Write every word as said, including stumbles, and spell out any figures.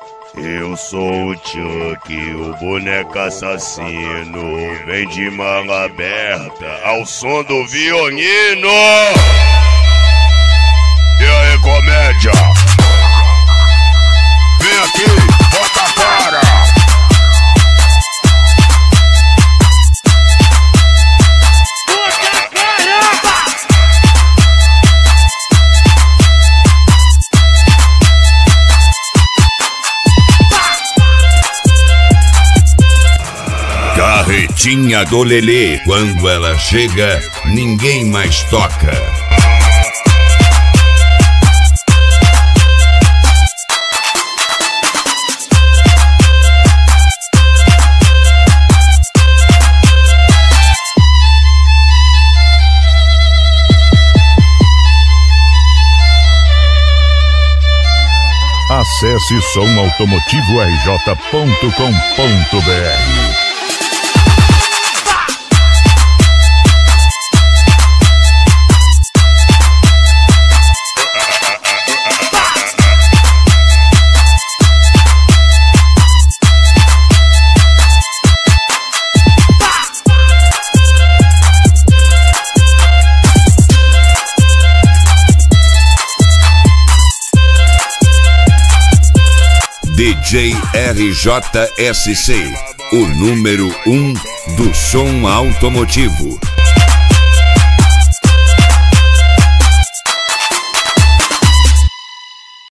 Eu sou o Chuck, o boneco assassino. Vem de manga aberta ao som do violino. E aí, comédia? Vem aqui, bota a cara. Carretinha do Lelê, quando ela chega, ninguém mais toca. Acesse som automotivo r j ponto com ponto b r. D J R J S C, o número um do som automotivo.